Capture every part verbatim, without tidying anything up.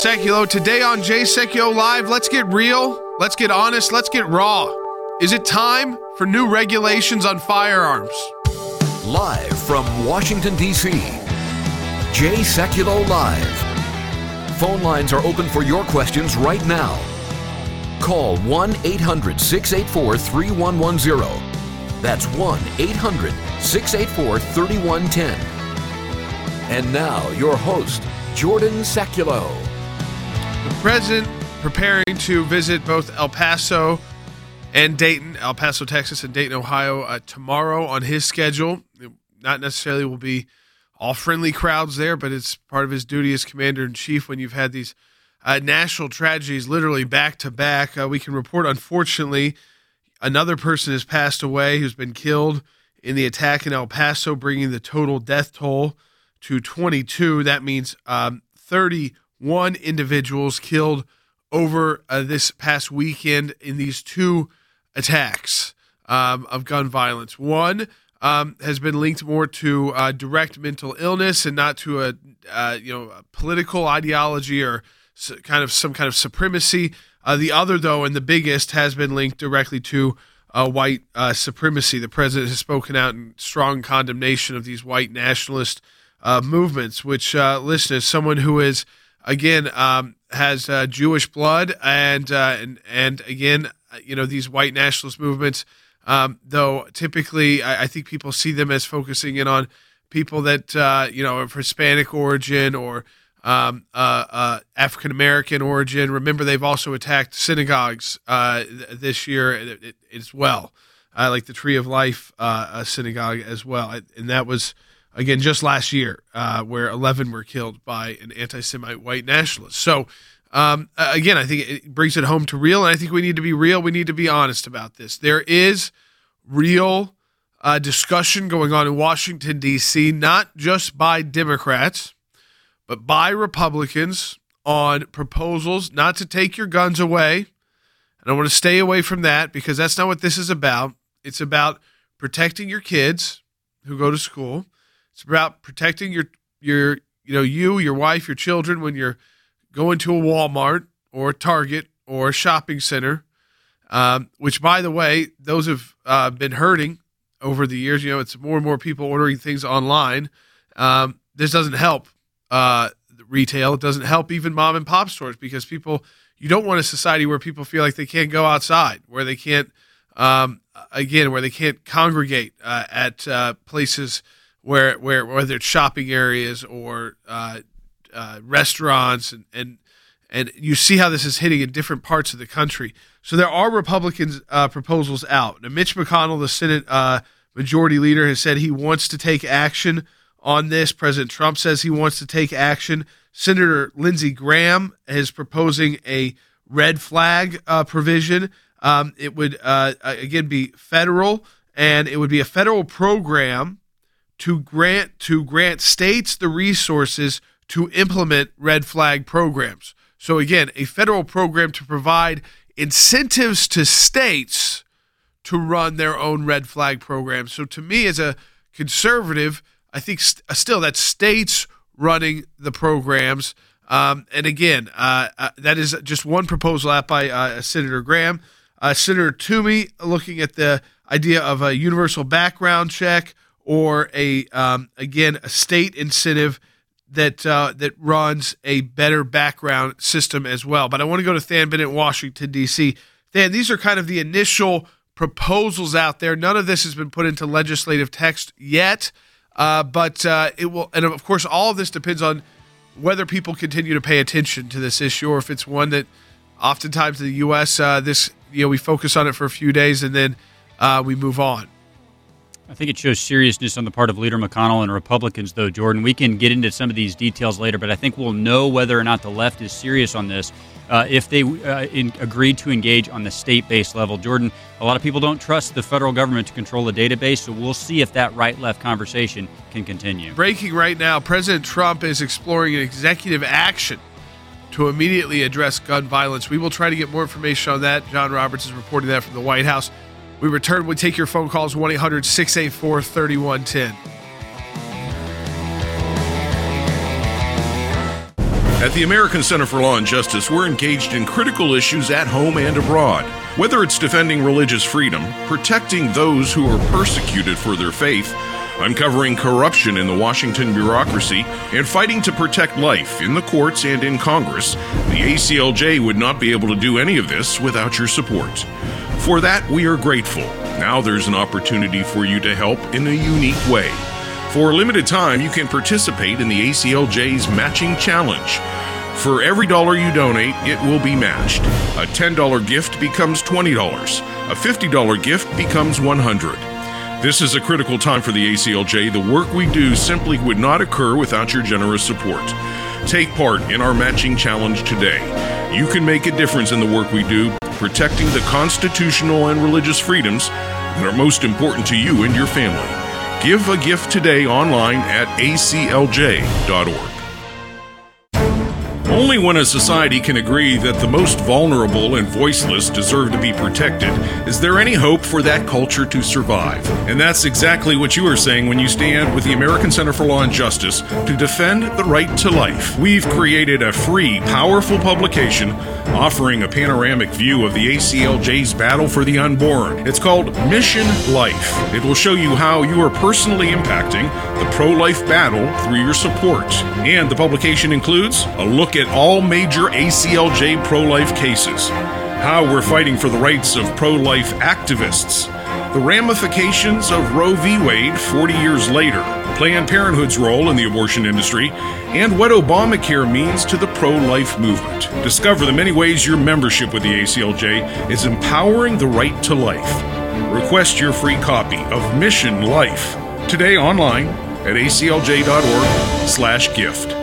Seculo, today on Jay Seculo Live, let's get real, let's get honest, let's get raw. Is it time for new regulations on firearms? Live from Washington, D C, Jay Seculo Live. Phone lines are open for your questions right now. Call one eight hundred six eight four three one one zero. That's one eight hundred six eight four three one one zero. And now, your host, Jordan Seculo. The president preparing to visit both El Paso and Dayton, El Paso, Texas, and Dayton, Ohio, uh, tomorrow on his schedule. It not necessarily will be all friendly crowds there, but it's part of his duty as commander-in-chief when you've had these uh, national tragedies literally back-to-back. Uh, we can report, unfortunately, another person has passed away who's been killed in the attack in El Paso, bringing the total death toll to twenty-two. That means um, thirty-one individuals killed over uh, this past weekend in these two attacks um, of gun violence. One um, has been linked more to uh, direct mental illness and not to a uh, you know a political ideology or kind of some kind of supremacy. Uh, the other, though, and the biggest, has been linked directly to uh, white uh, supremacy. The president has spoken out in strong condemnation of these white nationalist uh, movements, which, uh, listen, as someone who is, again, um, has uh, Jewish blood and, uh, and, and again, you know, these white nationalist movements, um, though typically I, I think people see them as focusing in on people that, uh, you know, of Hispanic origin or Um, uh, uh, African-American origin. Remember, they've also attacked synagogues uh, th- this year as well, uh, like the Tree of Life uh, uh, synagogue as well. And that was, again, just last year uh, where eleven were killed by an anti-Semite white nationalist. So, um, again, I think it brings it home to real, and I think we need to be real. We need to be honest about this. There is real uh, discussion going on in Washington, D C, not just by Democrats, but by Republicans on proposals not to take your guns away. And I want to stay away from that because that's not what this is about. It's about protecting your kids who go to school. It's about protecting your, your, you know, you, your wife, your children when you're going to a Walmart or a Target or a shopping center, um, which, by the way, those have uh, been hurting over the years. You know, it's more and more people ordering things online. Um, this doesn't help Uh, retail. It doesn't help even mom and pop stores because people, you don't want a society where people feel like they can't go outside, where they can't, um, again, where they can't congregate uh, at uh, places where, where, whether it's shopping areas or uh, uh, restaurants, and, and and you see how this is hitting in different parts of the country. So there are Republican uh, proposals out. Now, Mitch McConnell, the Senate uh, Majority Leader, has said he wants to take action on this. President Trump says he wants to take action. Senator Lindsey Graham is proposing a red flag uh, provision. Um, it would, uh, again, be federal, and it would be a federal program to grant to grant states the resources to implement red flag programs. So, again, a federal program to provide incentives to states to run their own red flag programs. So, to me, as a conservative, I think st- still that's states running the programs. Um, and again, uh, uh, that is just one proposal out by uh, Senator Graham. Uh, Senator Toomey looking at the idea of a universal background check or a um, again a state incentive that uh, that runs a better background system as well. But I want to go to Than Bennett, Washington, D C. Than, these are kind of the initial proposals out there. None of this has been put into legislative text yet. Uh, but uh, it will, and of course, all of this depends on whether people continue to pay attention to this issue, or if it's one that, oftentimes in the U S, uh, this you know we focus on it for a few days and then uh, we move on. I think it shows seriousness on the part of Leader McConnell and Republicans, though, Jordan. We can get into some of these details later, but I think we'll know whether or not the left is serious on this uh, if they uh, in, agreed to engage on the state-based level. Jordan, a lot of people don't trust the federal government to control the database, so we'll see if that right-left conversation can continue. Breaking right now, President Trump is exploring an executive action to immediately address gun violence. We will try to get more information on that. John Roberts is reporting that from the White House. We return. We take your phone calls, one eight hundred six eight four three one one zero. At the American Center for Law and Justice, we're engaged in critical issues at home and abroad. Whether it's defending religious freedom, protecting those who are persecuted for their faith, uncovering corruption in the Washington bureaucracy, and fighting to protect life in the courts and in Congress, the A C L J would not be able to do any of this without your support. For that, we are grateful. Now there's an opportunity for you to help in a unique way. For a limited time, you can participate in the A C L J's Matching Challenge. For every dollar you donate, it will be matched. A ten dollars gift becomes twenty dollars. A fifty dollars gift becomes one hundred dollars. This is a critical time for the A C L J. The work we do simply would not occur without your generous support. Take part in our Matching Challenge today. You can make a difference in the work we do, protecting the constitutional and religious freedoms that are most important to you and your family. Give a gift today online at A C L J dot org. Only when a society can agree that the most vulnerable and voiceless deserve to be protected is there any hope for that culture to survive. And that's exactly what you are saying when you stand with the American Center for Law and Justice to defend the right to life. We've created a free, powerful publication offering a panoramic view of the A C L J's battle for the unborn. It's called Mission Life. It will show you how you are personally impacting the pro-life battle through your support. And the publication includes a look at all major A C L J pro-life cases, how we're fighting for the rights of pro-life activists, the ramifications of Roe v. Wade forty years later, Planned Parenthood's role in the abortion industry, and what Obamacare means to the pro-life movement. Discover the many ways your membership with the A C L J is empowering the right to life. Request your free copy of Mission Life today online at A C L J dot org slash gift.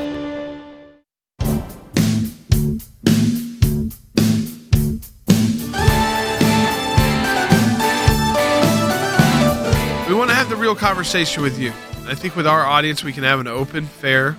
We want to have the real conversation with you. I think with our audience, we can have an open, fair.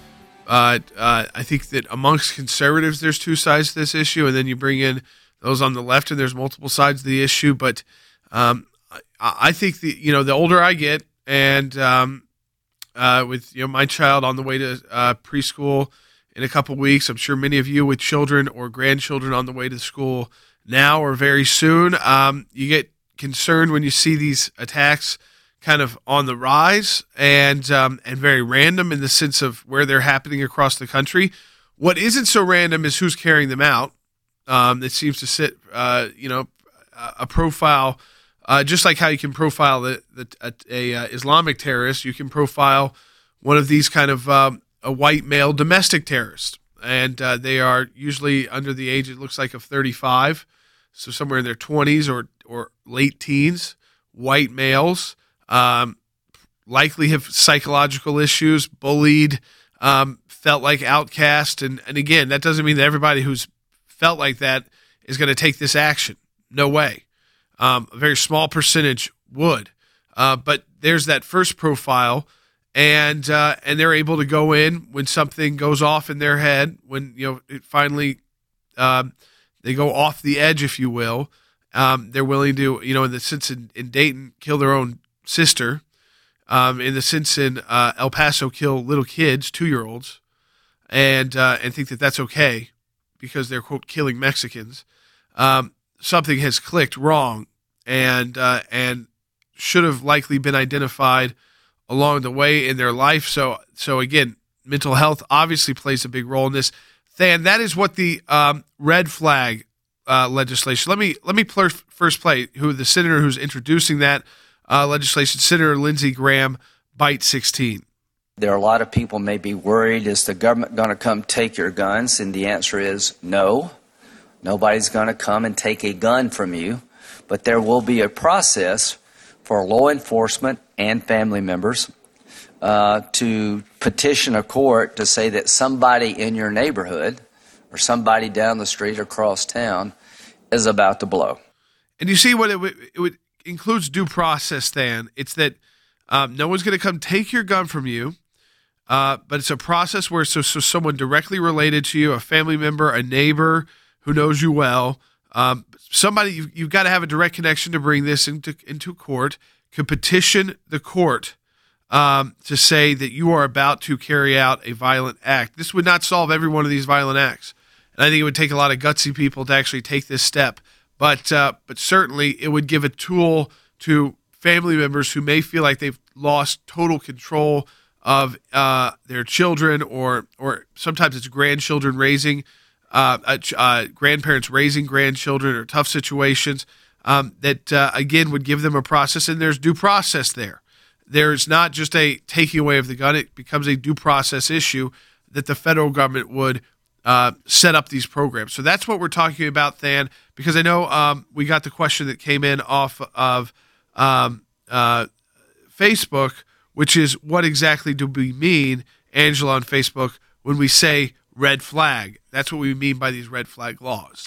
Uh, uh, I think that amongst conservatives, there's two sides to this issue, and then you bring in those on the left, and there's multiple sides to the issue. But um, I, I think the you know the older I get, and um, uh, with you know my child on the way to uh, preschool in a couple weeks, I'm sure many of you with children or grandchildren on the way to school now or very soon, um, you get concerned when you see these attacks kind of on the rise and um, and very random in the sense of where they're happening across the country. What isn't so random is who's carrying them out. Um, it seems to sit, uh, you know, a, a profile, uh, just like how you can profile the, the a, a uh, Islamic terrorist, you can profile one of these kind of um, a white male domestic terrorist, and uh, they are usually under the age, it looks like, of thirty-five, so somewhere in their twenties or or late teens, white males. Um, likely have psychological issues, bullied, um, felt like outcast. And, and again, that doesn't mean that everybody who's felt like that is going to take this action. No way. Um, a very small percentage would. Uh, but there's that first profile, and uh, and they're able to go in when something goes off in their head, when you know it finally um, they go off the edge, if you will. Um, they're willing to, you know, in the sense in, in Dayton, kill their own sister, um, in the sense in uh, El Paso, kill little kids, two-year-olds, and uh, and think that that's okay because they're, quote, killing Mexicans. Um, something has clicked wrong and uh, and should have likely been identified along the way in their life. So, so again, mental health obviously plays a big role in this. Than, that is what the um, red flag uh, legislation. Let me let me pl- first play who the senator who's introducing that Uh, legislation, Senator Lindsey Graham, Bite sixteen. There are a lot of people may be worried, is the government going to come take your guns? And the answer is no. Nobody's going to come and take a gun from you. But there will be a process for law enforcement and family members uh, to petition a court to say that somebody in your neighborhood or somebody down the street across town is about to blow. And you see what it would, it would includes due process, then. It's that um, no one's going to come take your gun from you, uh, but it's a process where so, so someone directly related to you, a family member, a neighbor who knows you well, um, somebody you, you've got to have a direct connection to bring this into into court, could petition the court um, to say that you are about to carry out a violent act. This would not solve every one of these violent acts. And I think it would take a lot of gutsy people to actually take this step. But uh, but certainly it would give a tool to family members who may feel like they've lost total control of uh, their children, or or sometimes it's grandchildren raising, uh, uh, grandparents raising grandchildren, or tough situations, um, that, uh, again, would give them a process, and there's due process there. There's not just a taking away of the gun. It becomes a due process issue that the federal government would uh, set up these programs. So that's what we're talking about, Than, because I know um, we got the question that came in off of um, uh, Facebook, which is, what exactly do we mean, Angela, on Facebook, when we say red flag? That's what we mean by these red flag laws.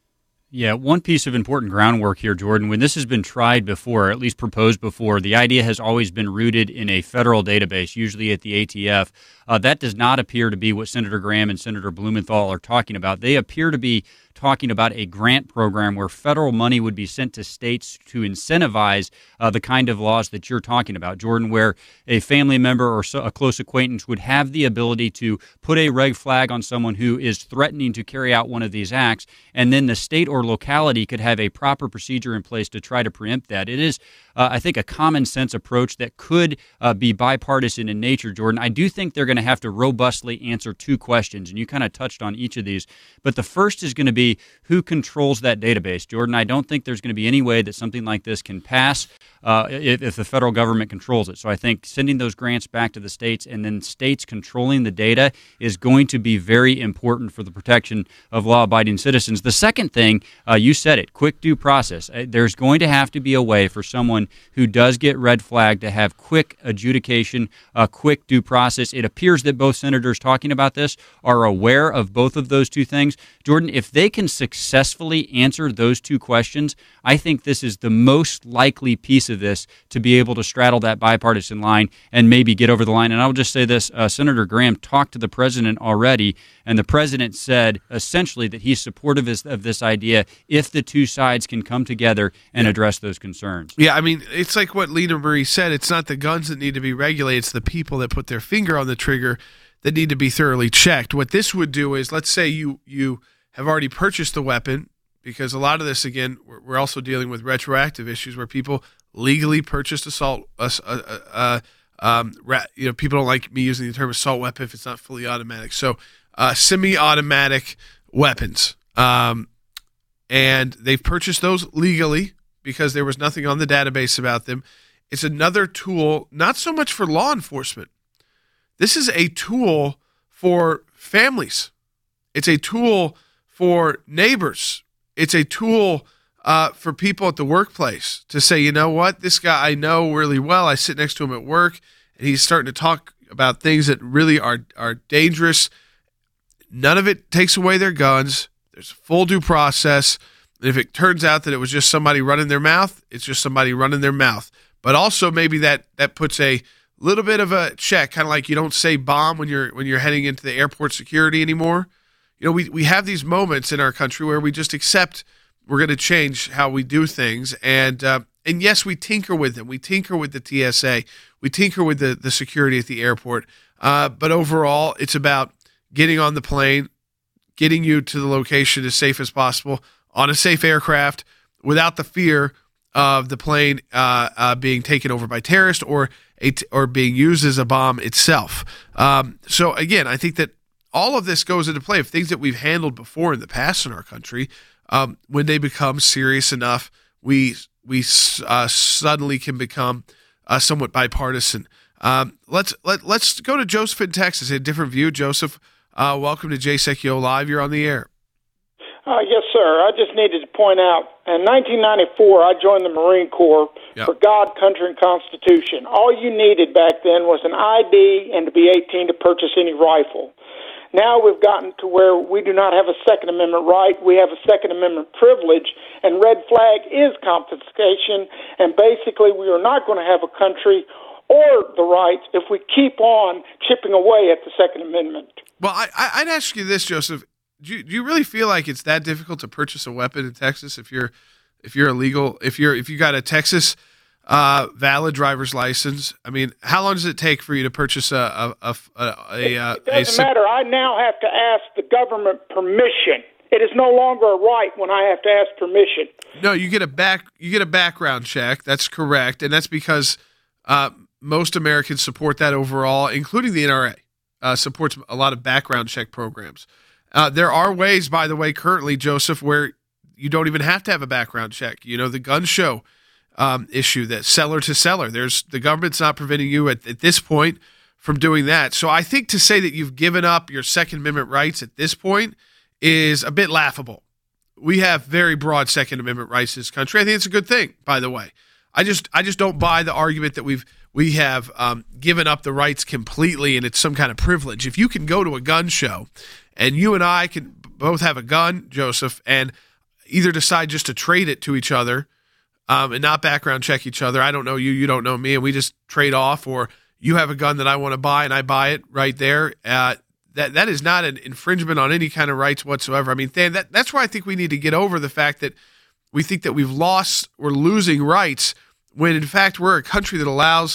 Yeah, one piece of important groundwork here, Jordan, when this has been tried before, or at least proposed before, the idea has always been rooted in a federal database, usually at the A T F. Uh, that does not appear to be what Senator Graham and Senator Blumenthal are talking about. They appear to be talking about a grant program where federal money would be sent to states to incentivize uh, the kind of laws that you're talking about, Jordan, where a family member or so, a close acquaintance would have the ability to put a red flag on someone who is threatening to carry out one of these acts, and then the state or locality could have a proper procedure in place to try to preempt that. It is, uh, I think, a common sense approach that could uh, be bipartisan in nature, Jordan. I do think they're going to have to robustly answer two questions, and you kind of touched on each of these. But the first is going to be, who controls that database, Jordan? I don't think there's going to be any way that something like this can pass uh, if, if the federal government controls it. So I think sending those grants back to the states and then states controlling the data is going to be very important for the protection of law-abiding citizens. The second thing, uh, you said it, quick due process. Uh, there's going to have to be a way for someone who does get red flagged to have quick adjudication, a quick due process. It appears that both senators talking about this are aware of both of those two things. Jordan, if they can successfully answer those two questions, I think this is the most likely piece of this to be able to straddle that bipartisan line and maybe get over the line. And I'll just say this, uh, Senator Graham talked to the president already, and the president said essentially that he's supportive of this idea if the two sides can come together and address those concerns. Yeah, I mean, it's like what Lena Marie said. It's not the guns that need to be regulated. It's the people that put their finger on the trigger that need to be thoroughly checked. What this would do is, let's say you you have already purchased the weapon, because a lot of this, again, we're, we're also dealing with retroactive issues where people legally purchased assault. Uh, uh, uh, um, ra- you know, people don't like me using the term assault weapon if it's not fully automatic. So uh, semi-automatic weapons, um, and they've purchased those legally because there was nothing on the database about them. It's another tool, not so much for law enforcement. This is a tool for families. It's a tool for neighbors. It's a tool uh, for people at the workplace to say, you know what, this guy I know really well. I sit next to him at work, and he's starting to talk about things that really are are dangerous. None of it takes away their guns. There's a full due process. And if it turns out that it was just somebody running their mouth, it's just somebody running their mouth. But also maybe that that puts a little bit of a check, kind of like you don't say bomb when you're when you're heading into the airport security anymore. You know, we, we have these moments in our country where we just accept we're going to change how we do things. And uh, and yes, we tinker with them. We tinker with the T S A. We tinker with the, the security at the airport. Uh, but overall, it's about getting on the plane, getting you to the location as safe as possible on a safe aircraft without the fear of the plane uh, uh, being taken over by terrorists or a t- or being used as a bomb itself. Um, so, again, I think that all of this goes into play of things that we've handled before in the past in our country. Um, when they become serious enough, we we uh, suddenly can become uh, somewhat bipartisan. Um, let's let let's go to Joseph in Texas. A different view, Joseph. Uh, welcome to Jay Sekulow Live. You're on the air. Uh, yes, sir. I just needed to point out, in nineteen ninety-four, I joined the Marine Corps yep. for God, Country, and Constitution. All you needed back then was an I D and to be eighteen to purchase any rifle. Now we've gotten to where we do not have a Second Amendment right. We have a Second Amendment privilege, and red flag is confiscation. And basically, we are not going to have a country or the rights if we keep on chipping away at the Second Amendment. Well, I, I'd ask you this, Joseph. Do you, do you really feel like it's that difficult to purchase a weapon in Texas if you're if you're illegal? If you're if you got a Texas uh, valid driver's license. I mean, how long does it take for you to purchase a a a, a, a, a It doesn't a, matter. I now have to ask the government permission. It is no longer a right when I have to ask permission. No, you get a back you get a background check. That's correct, and that's because uh, most Americans support that overall, including the N R A uh, supports a lot of background check programs. Uh, there are ways, by the way, currently, Joseph, where you don't even have to have a background check. You know, the gun show um, issue, that seller to seller. There's the government's not preventing you at, at this point from doing that. So I think to say that you've given up your Second Amendment rights at this point is a bit laughable. We have very broad Second Amendment rights in this country. I think it's a good thing, by the way. I just I just don't buy the argument that we've we have um, given up the rights completely and it's some kind of privilege. If you can go to a gun show and you and I can both have a gun, Joseph, and either decide just to trade it to each other um, and not background check each other. I don't know you, you don't know me, and we just trade off, or you have a gun that I want to buy and I buy it right there. Uh, that that is not an infringement on any kind of rights whatsoever. I mean, Dan, that, that's where I think we need to get over the fact that we think that we've lost, we're losing rights, when in fact we're a country that allows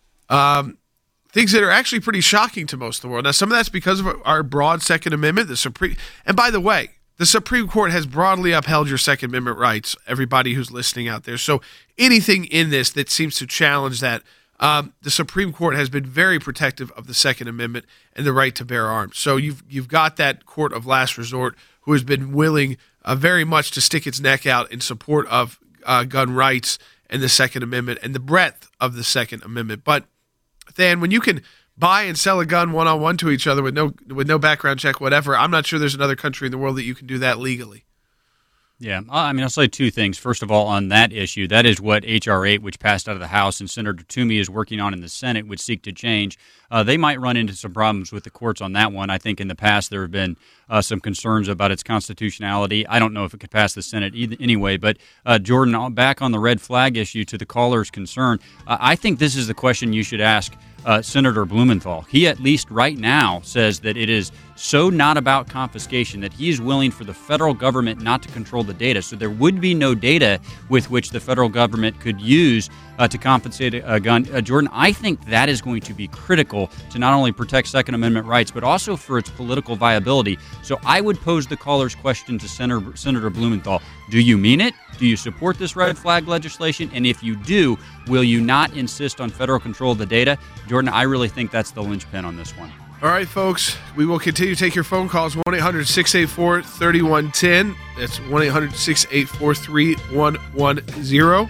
um, things that are actually pretty shocking to most of the world. Now, some of that's because of our broad Second Amendment. The Supreme, and by the way, the Supreme Court has broadly upheld your Second Amendment rights, everybody who's listening out there. So anything in this that seems to challenge that, um, the Supreme Court has been very protective of the Second Amendment and the right to bear arms. So you've you've got that court of last resort who has been willing uh, very much to stick its neck out in support of uh, gun rights and the Second Amendment and the breadth of the Second Amendment. But, Dan, when you can buy and sell a gun one-on-one to each other with no with no background check, whatever, I'm not sure there's another country in the world that you can do that legally. Yeah, I mean, I'll say two things. First of all, on that issue, that is what H R eight, which passed out of the House and Senator Toomey is working on in the Senate, would seek to change. Uh, they might run into some problems with the courts on that one. I think in the past there have been uh, some concerns about its constitutionality. I don't know if it could pass the Senate either, anyway. But, uh, Jordan, back on the red flag issue, to the caller's concern, uh, I think this is the question you should ask Uh, Senator Blumenthal. He at least right now says that it is so not about confiscation that he is willing for the federal government not to control the data. So there would be no data with which the federal government could use uh, to compensate a gun. Uh, Jordan, I think that is going to be critical to not only protect Second Amendment rights, but also for its political viability. So I would pose the caller's question to Senator, Senator Blumenthal. Do you mean it? Do you support this red flag legislation? And if you do, will you not insist on federal control of the data? Jordan, I really think that's the linchpin on this one. All right, folks, we will continue to take your phone calls. one eight hundred six eight four three one one zero. That's one eight hundred six eight four three one one zero.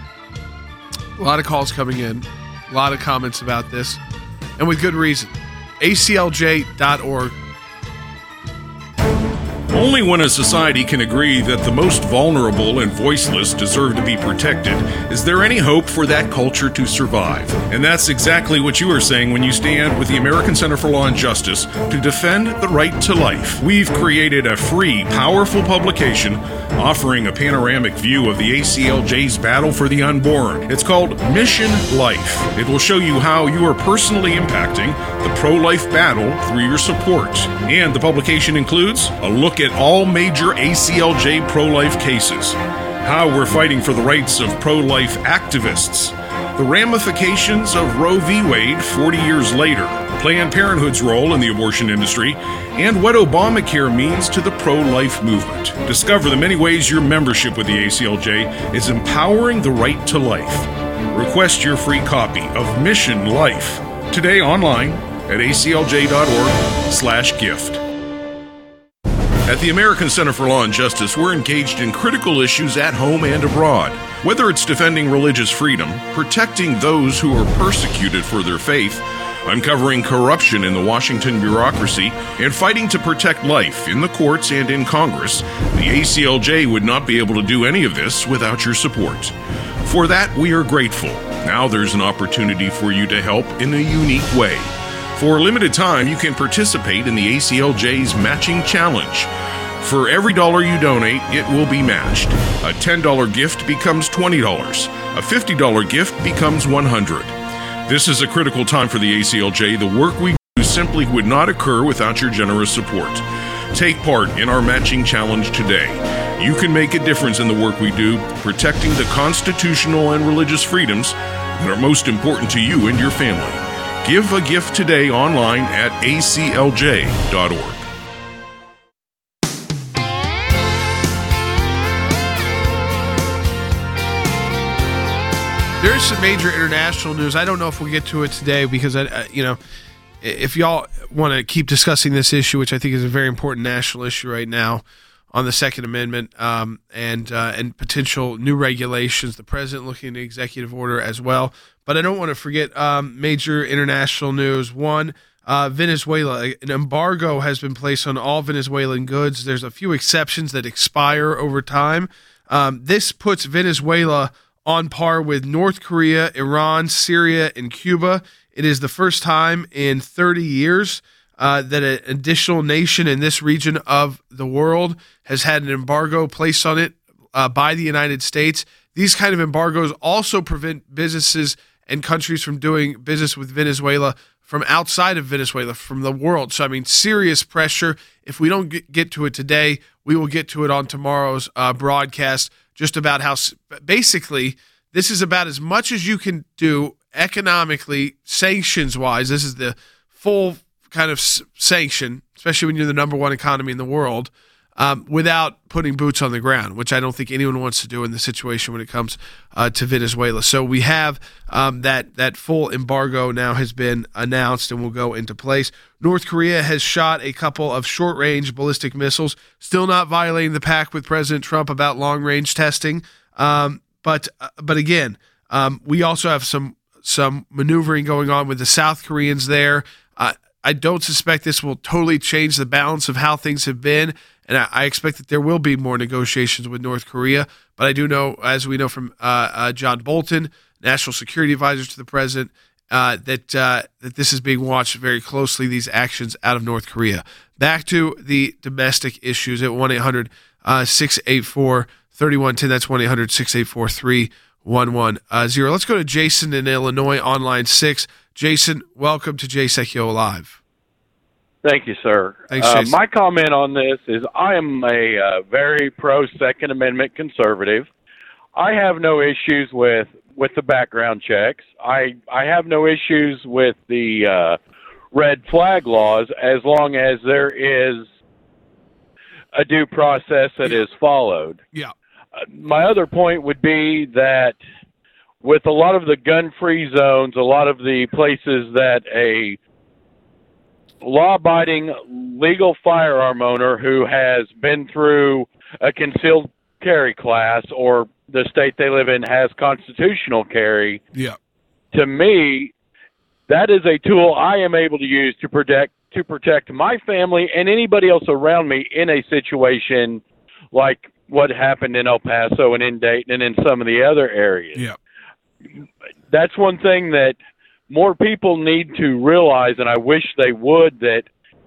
A lot of calls coming in. A lot of comments about this. And with good reason. A C L J dot org. Only when a society can agree that the most vulnerable and voiceless deserve to be protected is there any hope for that culture to survive. And that's exactly what you are saying when you stand with the American Center for Law and Justice to defend the right to life. We've created a free, powerful publication offering a panoramic view of the A C L J's battle for the unborn. It's called Mission Life. It will show you how you are personally impacting the pro-life battle through your support. And the publication includes a look at all major A C L J pro-life cases, how we're fighting for the rights of pro-life activists, the ramifications of Roe v. Wade forty years later, Planned Parenthood's role in the abortion industry, and what Obamacare means to the pro-life movement. Discover the many ways your membership with the A C L J is empowering the right to life. Request your free copy of Mission Life today online at A C L J dot org slash gift. At the American Center for Law and Justice, we're engaged in critical issues at home and abroad. Whether it's defending religious freedom, protecting those who are persecuted for their faith, uncovering corruption in the Washington bureaucracy, and fighting to protect life in the courts and in Congress, the A C L J would not be able to do any of this without your support. For that, we are grateful. Now there's an opportunity for you to help in a unique way. For a limited time, you can participate in the A C L J's Matching Challenge. For every dollar you donate, it will be matched. A ten dollars gift becomes twenty dollars. A fifty dollars gift becomes one hundred dollars. This is a critical time for the A C L J. The work we do simply would not occur without your generous support. Take part in our Matching Challenge today. You can make a difference in the work we do, protecting the constitutional and religious freedoms that are most important to you and your family. Give a gift today online at a c l j dot org. There's some major international news. I don't know if we'll get to it today because, I, uh, you know, if y'all want to keep discussing this issue, which I think is a very important national issue right now on the Second Amendment um, and uh, and potential new regulations, the president looking at an executive order as well. But I don't want to forget um, major international news. One, uh, Venezuela. An embargo has been placed on all Venezuelan goods. There's a few exceptions that expire over time. Um, this puts Venezuela on par with North Korea, Iran, Syria, and Cuba. It is the first time in thirty years uh, that an additional nation in this region of the world has had an embargo placed on it uh, by the United States. These kind of embargoes also prevent businesses and countries from doing business with Venezuela from outside of Venezuela, from the world. So, I mean, serious pressure. If we don't get to it today, we will get to it on tomorrow's uh, broadcast, just about how basically this is about as much as you can do economically, sanctions-wise. This is the full kind of sanction, especially when you're the number one economy in the world, um, without putting boots on the ground, which I don't think anyone wants to do in the situation when it comes uh, to Venezuela. So we have um, that that full embargo now has been announced and will go into place. North Korea has shot a couple of short-range ballistic missiles, still not violating the pact with President Trump about long-range testing. Um, but uh, but again, um, we also have some some maneuvering going on with the South Koreans there. Uh, I don't suspect this will totally change the balance of how things have been, and I, I expect that there will be more negotiations with North Korea. But I do know, as we know from uh, uh, John Bolton, National Security Advisor to the President, uh, that uh, that this is being watched very closely, these actions out of North Korea. Back to the domestic issues at one eight hundred six eight four three one one zero. That's one eight hundred six eight four three one one zero. Let's go to Jason in Illinois on line six. Jason, welcome to Jay Sekulow Live. Thank you, sir. Thanks, uh, Jason. my comment on this is I am a uh, very pro-Second Amendment conservative. I have no issues with, with the background checks. I, I have no issues with the uh, red flag laws as long as there is a due process that is followed. Yeah. Uh, my other point would be that with a lot of the gun-free zones, a lot of the places that a law-abiding legal firearm owner who has been through a concealed carry class or the state they live in has constitutional carry, yeah. to me, that is a tool I am able to use to protect to protect my family and anybody else around me in a situation like what happened in El Paso and in Dayton and in some of the other areas. Yeah. That's one thing that more people need to realize, and I wish they would, that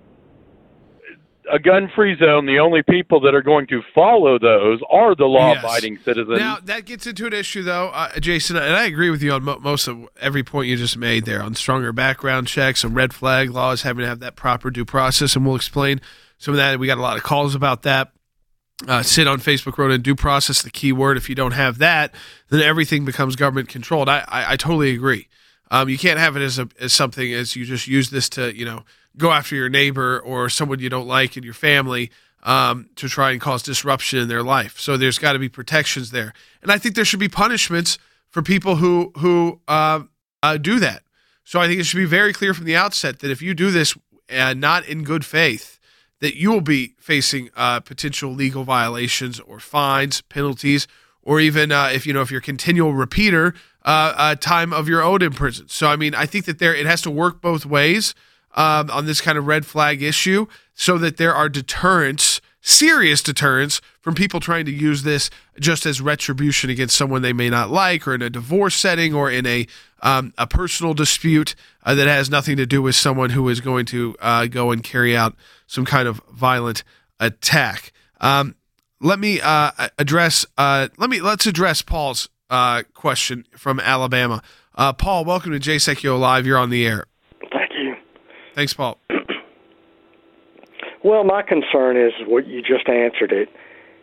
a gun-free zone, the only people that are going to follow those are the law-abiding yes. citizens. Now, that gets into an issue, though, uh, Jason, and I agree with you on mo- most of every point you just made there on stronger background checks and red flag laws, having to have that proper due process, and we'll explain some of that. We got a lot of calls about that. Uh, Sid on Facebook wrote in due process, the key word. If you don't have that, then everything becomes government controlled. I, I, I totally agree. Um, you can't have it as a as something as you just use this to, you know, go after your neighbor or someone you don't like in your family um, to try and cause disruption in their life. So there's got to be protections there. And I think there should be punishments for people who, who uh, uh, do that. So I think it should be very clear from the outset that if you do this uh, not in good faith, that you will be facing uh, potential legal violations or fines, penalties, or even uh, if you know if you're a continual repeater, uh, uh, time of your own in prison. So I mean, I think that there it has to work both ways um, on this kind of red flag issue, so that there are deterrents, serious deterrents from people trying to use this just as retribution against someone they may not like, or in a divorce setting, or in a um, a personal dispute uh, that has nothing to do with someone who is going to uh, go and carry out some kind of violent attack. Um, let me uh, address. Uh, let me let's address Paul's uh, question from Alabama. Uh, Paul, welcome to Jay Sekulow Live. You're on the air. Thank you. Thanks, Paul. Well, my concern is what you just answered it.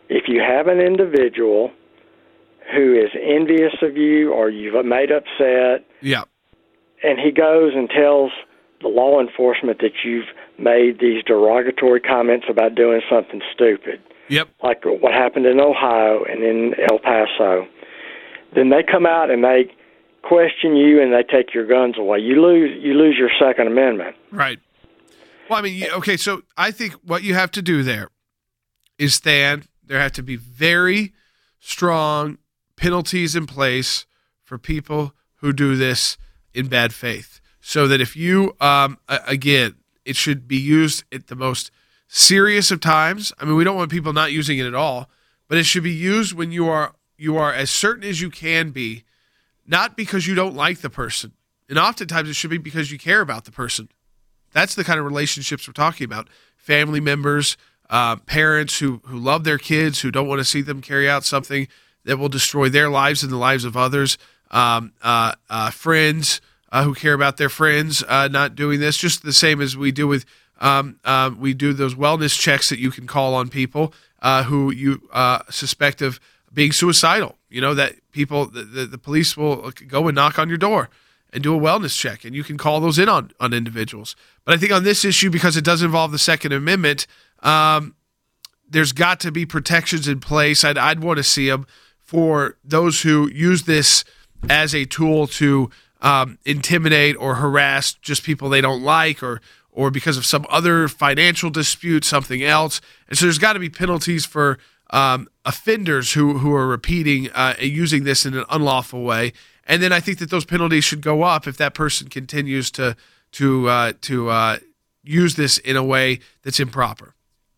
if you have an individual who is envious of you or you've made upset, yeah, and he goes and tells the law enforcement that you've made these derogatory comments about doing something stupid, yep, like what happened in Ohio and in El Paso, then they come out and they question you and they take your guns away. You lose you lose your Second Amendment. Right. Well, I mean, okay, so I think what you have to do there is stand. There have to be very strong penalties in place for people who do this in bad faith. So that if you, um, again, it should be used at the most serious of times. I mean, we don't want people not using it at all, but it should be used when you are you are as certain as you can be, not because you don't like the person. And oftentimes it should be because you care about the person. That's the kind of relationships we're talking about. Family members, uh, parents who, who love their kids, who don't want to see them carry out something that will destroy their lives and the lives of others. Um, uh, uh, friends uh, who care about their friends uh, not doing this, just the same as we do with um, uh, we do those wellness checks that you can call on people uh, who you uh, suspect of being suicidal. You know, that people, the, the, the police will go and knock on your door and do a wellness check, and you can call those in on, on individuals. But I think on this issue, because it does involve the Second Amendment, um, there's got to be protections in place. I'd, I'd want to see them for those who use this as a tool to um, intimidate or harass just people they don't like, or or because of some other financial dispute, something else. And so there's got to be penalties for um, offenders who, who are repeating uh, using this in an unlawful way. And then I think that those penalties should go up if that person continues to to uh, to uh, use this in a way that's improper.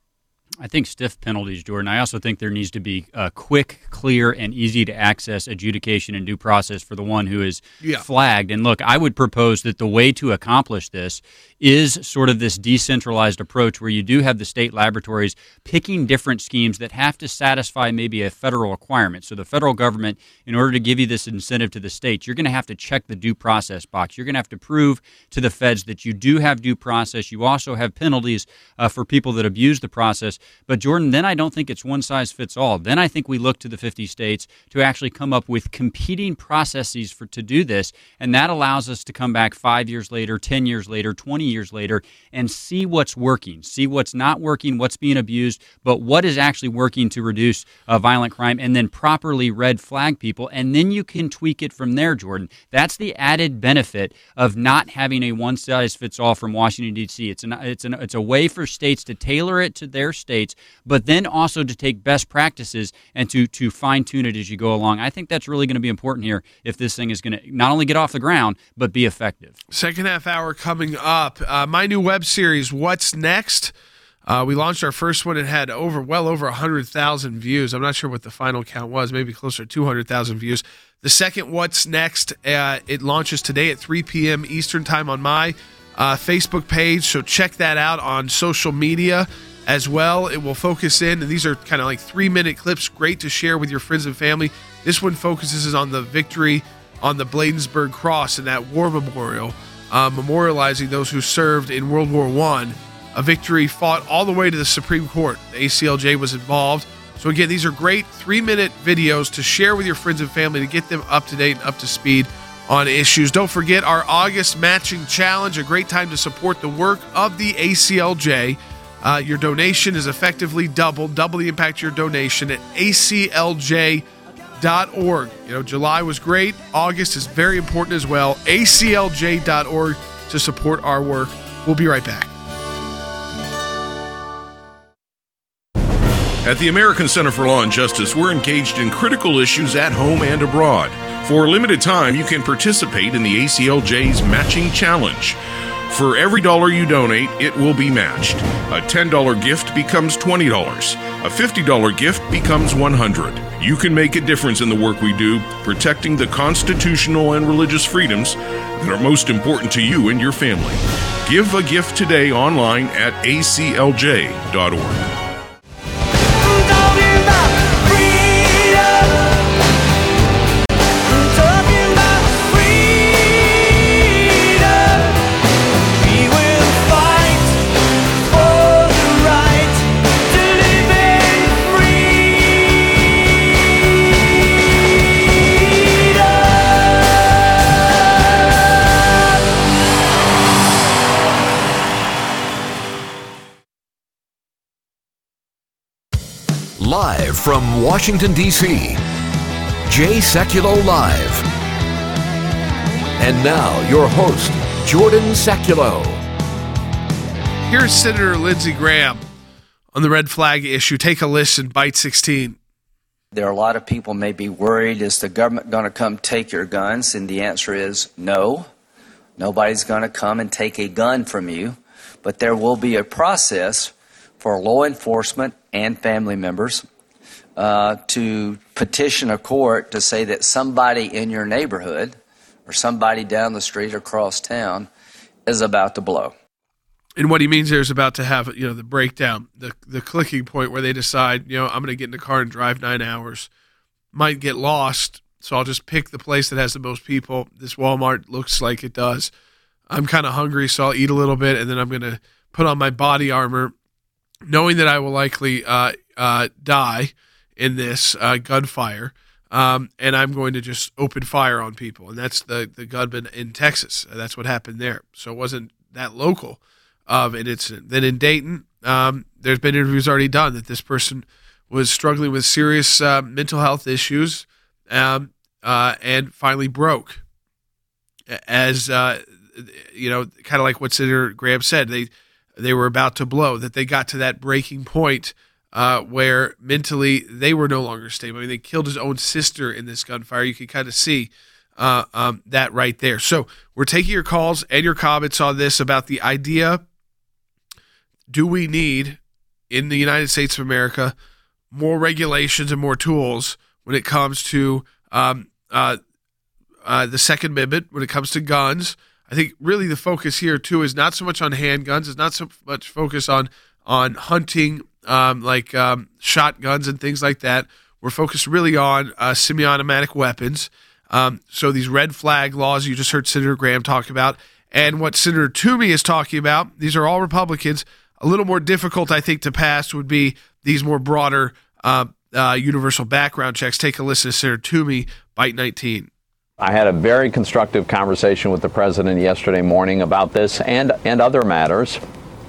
I think stiff penalties, Jordan. I also think there needs to be a quick, clear, and easy to access adjudication and due process for the one who is yeah. flagged. And look, I would propose that the way to accomplish this is sort of this decentralized approach where you do have the state laboratories picking different schemes that have to satisfy maybe a federal requirement. So the federal government, in order to give you this incentive to the states, you're going to have to check the due process box. You're going to have to prove to the feds that you do have due process. You also have penalties uh, for people that abuse the process. But Jordan, then I don't think it's one size fits all. Then I think we look to the fifty states to actually come up with competing processes for to do this. And that allows us to come back five years later, ten years later, twenty years later, and see what's working, see what's not working, what's being abused, but what is actually working to reduce uh, violent crime, and then properly red flag people. And then you can tweak it from there, Jordan. That's the added benefit of not having a one size fits all from Washington, D C. It's an, it's an, it's a way for states to tailor it to their states, but then also to take best practices and to to fine tune it as you go along. I think that's really going to be important here if this thing is going to not only get off the ground, but be effective. Second half hour coming up. Uh, my new web series, What's Next? Uh, we launched our first one. It had over well over one hundred thousand views. I'm not sure what the final count was, maybe closer to two hundred thousand views. The second What's Next, uh, it launches today at three p.m. Eastern time on my uh, Facebook page, so check that out on social media as well. It will focus in, and these are kind of like three-minute clips, great to share with your friends and family. This one focuses on the victory on the Bladensburg Cross and that war memorial, uh, memorializing those who served in World War One, a victory fought all the way to the Supreme Court. The A C L J was involved. So again, these are great three-minute videos to share with your friends and family to get them up to date and up to speed on issues. Don't forget our August matching challenge, a great time to support the work of the A C L J. Uh, your donation is effectively doubled. Double the impact of your donation at A C L J dot org. You know, July was great. August is very important as well. A C L J dot org to support our work. We'll be right back. At the American Center for Law and Justice, we're engaged in critical issues at home and abroad. For a limited time, you can participate in the A C L J's Matching Challenge. For every dollar you donate, it will be matched. A ten dollars gift becomes twenty dollars. A fifty dollars gift becomes one hundred dollars. You can make a difference in the work we do, protecting the constitutional and religious freedoms that are most important to you and your family. Give a gift today online at A C L J dot org. from Washington, D C, Jay Sekulow Live. And now, your host, Jordan Sekulow. Here's Senator Lindsey Graham on the red flag issue. Take a listen, Bite sixteen. There are a lot of people may be worried, is the government going to come take your guns? And the answer is no. Nobody's going to come and take a gun from you. But there will be a process for law enforcement and family members uh, to petition a court to say that somebody in your neighborhood or somebody down the street across town is about to blow. And what he means there is about to have, you know, the breakdown, the the clicking point where they decide, you know, I'm going to get in the car and drive nine hours. Might get lost, so I'll just pick the place that has the most people. This Walmart looks like it does. I'm kind of hungry, so I'll eat a little bit, and then I'm going to put on my body armor, knowing that I will likely uh, uh, die in this uh, gunfire, um, and I'm going to just open fire on people. And that's the, the gunman in Texas. That's what happened there. So it wasn't that local of an incident. Then in Dayton, um, there's been interviews already done that this person was struggling with serious uh, mental health issues um, uh, and finally broke. As, uh, you know, kind of like what Senator Graham said, they they were about to blow, that they got to that breaking point uh, where mentally they were no longer stable. I mean, they killed his own sister in this gunfire. You can kind of see uh, um, that right there. So we're taking your calls and your comments on this about the idea. Do we need, in the United States of America, more regulations and more tools when it comes to um, uh, uh, the Second Amendment, when it comes to guns? I think really the focus here, too, is not so much on handguns. It's not so much focus on, on hunting, um, like um, shotguns and things like that. We're focused really on uh, semi-automatic weapons. Um, so these red flag laws you just heard Senator Graham talk about, and what Senator Toomey is talking about, these are all Republicans. A little more difficult, I think, to pass would be these more broader uh, uh, universal background checks. Take a listen to Senator Toomey, Bite nineteen. I had a very constructive conversation with the president yesterday morning about this and and other matters.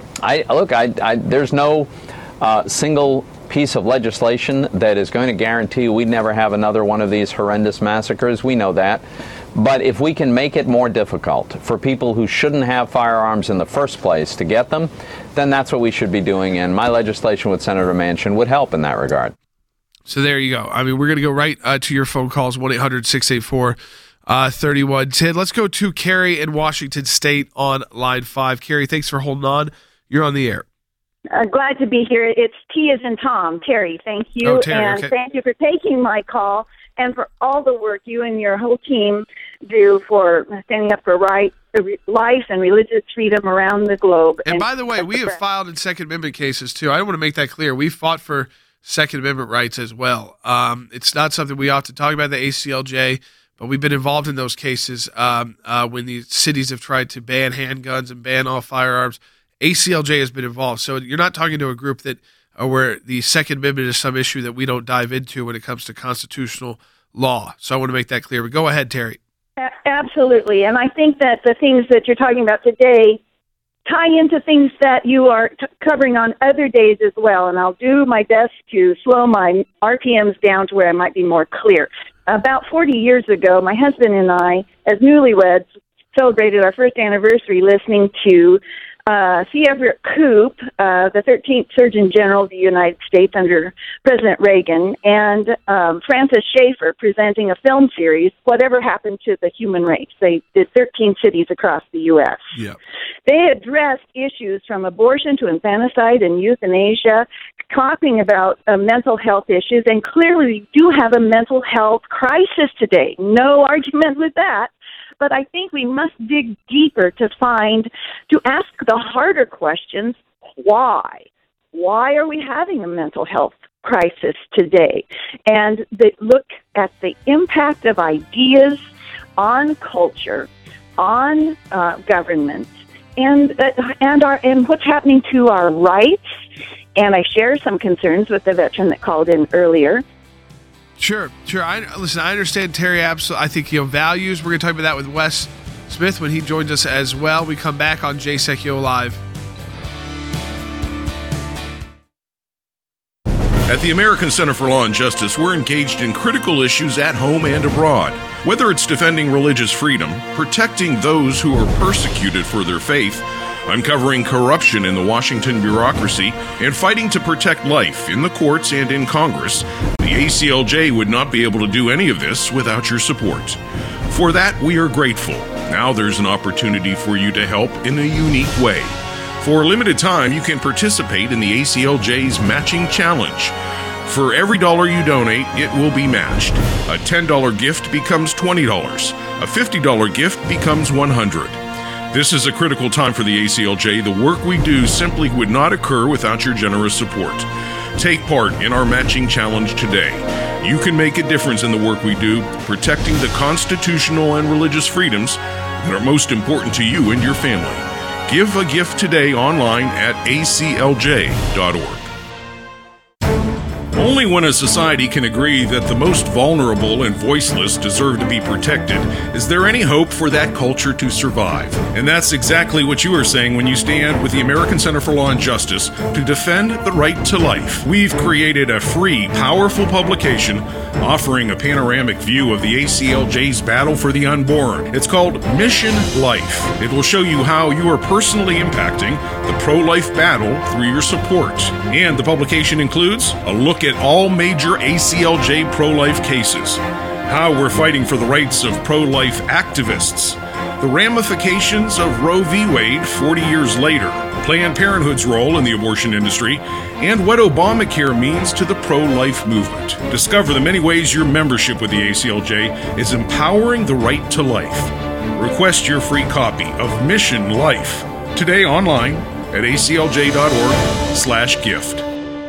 I look, I, I there's no uh, single piece of legislation that is going to guarantee we never have another one of these horrendous massacres. We know that. But if we can make it more difficult for people who shouldn't have firearms in the first place to get them, then that's what we should be doing. And my legislation with Senator Manchin would help in that regard. So there you go. I mean, we're going to go right uh, to your phone calls, one eight hundred six eight four three one one zero. Let's go to Carrie in Washington State on line five. Carrie, thanks for holding on. You're on the air. Uh, glad to be here. It's T as in Tom. Terry, thank you. Oh, Terry, and okay. Thank you for taking my call and for all the work you and your whole team do for standing up for right, life and religious freedom around the globe. And, and by the way, we have filed in Second Amendment cases, too. I want to make that clear. We fought for Second Amendment rights as well. Um, it's not something we often talk about, the A C L J, but we've been involved in those cases um, uh, when the cities have tried to ban handguns and ban all firearms. A C L J has been involved. So you're not talking to a group that uh, where the Second Amendment is some issue that we don't dive into when it comes to constitutional law. So I want to make that clear. But go ahead, Terry. Absolutely. And I think that the things that you're talking about today tie into things that you are t- covering on other days as well. And I'll do my best to slow my R P Ms down to where I might be more clear. About forty years ago, my husband and I, as newlyweds, celebrated our first anniversary listening to Uh, C. Everett Koop, uh, the thirteenth Surgeon General of the United States under President Reagan, and um, Francis Schaeffer presenting a film series, Whatever Happened to the Human Race. They did thirteen cities across the U S Yeah. They addressed issues from abortion to infanticide and euthanasia, talking about uh, mental health issues, and clearly we do have a mental health crisis today. No argument with that. But I think we must dig deeper to find, to ask the harder questions, why? Why are we having a mental health crisis today? And they look at the impact of ideas on culture, on uh, government, and uh, and our and what's happening to our rights. And I share some concerns with the veteran that called in earlier. Sure, sure. I listen. I understand, Terry. Absolutely. I think you know values. We're going to talk about that with Wes Smith when he joins us as well. We come back on Jay Sekulow Live. At the American Center for Law and Justice, we're engaged in critical issues at home and abroad. Whether it's defending religious freedom, protecting those who are persecuted for their faith, uncovering corruption in the Washington bureaucracy, and fighting to protect life in the courts and in Congress, the A C L J would not be able to do any of this without your support. For that, we are grateful. Now there's an opportunity for you to help in a unique way. For a limited time, you can participate in the A C L J's Matching Challenge. For every dollar you donate, it will be matched. A ten dollars gift becomes twenty dollars. A fifty dollars gift becomes one hundred dollars. This is a critical time for the A C L J. The work we do simply would not occur without your generous support. Take part in our Matching Challenge today. You can make a difference in the work we do, protecting the constitutional and religious freedoms that are most important to you and your family. Give a gift today online at A C L J dot org. Only when a society can agree that the most vulnerable and voiceless deserve to be protected is there any hope for that culture to survive. And that's exactly what you are saying when you stand with the American Center for Law and Justice to defend the right to life. We've created a free, powerful publication offering a panoramic view of the A C L J's battle for the unborn. It's called Mission Life. It will show you how you are personally impacting the pro-life battle through your support. And the publication includes a look at all major A C L J pro-life cases, how we're fighting for the rights of pro-life activists, the ramifications of Roe v. Wade forty years later, Planned Parenthood's role in the abortion industry, and what Obamacare means to the pro-life movement. Discover the many ways your membership with the A C L J is empowering the right to life. Request your free copy of Mission Life today online at A C L J dot org slash gift.